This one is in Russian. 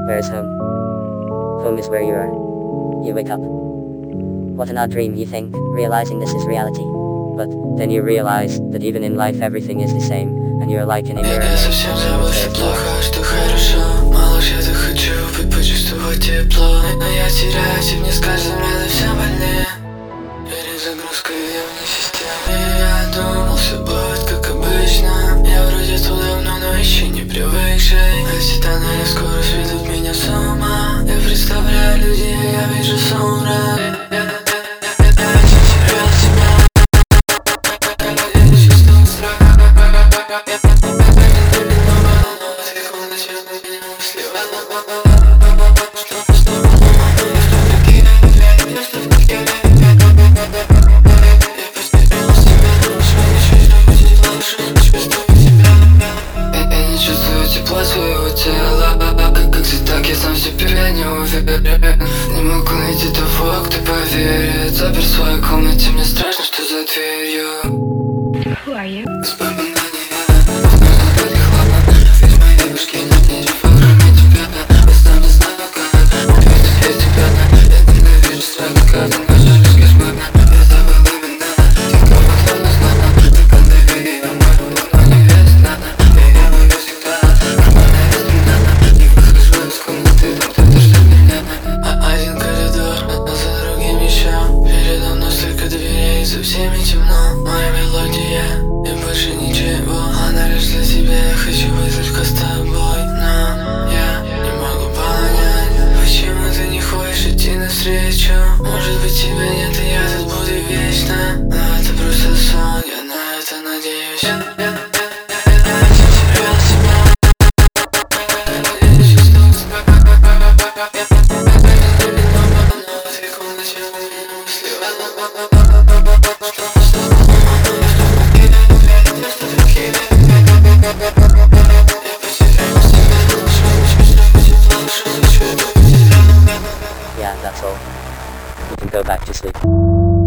Where is home? Home is where you are. You wake up. What an odd dream, you think, realizing this is reality. But then you realize that even in life everything is the same, and you're like in a mirror. Я совсем забыл, что плохо, что хорошо. Малыш, я так хочу почувствовать тепло. Но я теряюсь, и мне с каждым разом все больнее. Перезагрузка я вне системы. Я думал, все будет как обычно. Я вроде тут давно, но еще не привыкший. А все тоннели скоро сведут меня с ума. Я представляю людей, я вижу сумрак. Тепло своего тела, как цветок, я сам себе не уверен. Не могу найти того, кто поверит. Запер в своей комнате, мне страшно, что за дверью. Who are you? Ведь моей башке нет ничего, кроме тебя. Я сам не знаю, как увидеть без тебя. Я ненавижу страх, как он пожаришь кошмарно. Я забыл имена, тех, кого давно знала. Только доверие мое, но не вечно. Я буду всегда, нормальная весна. Не выхожу из комнаты, там кто-то ждет меня. Один коридор, за другим еще. Передо мной столько дверей, за всеми темно. Моя мелодия, и больше ничего. Она лишь для тебя, я хочу быть только с тобой. Но я не могу понять, почему ты не хочешь идти навстречу. Может быть тебя нет, и я тут буду вечно. Но это просто сон, я на это надеюсь. Yeah, that's all. You can go back to sleep.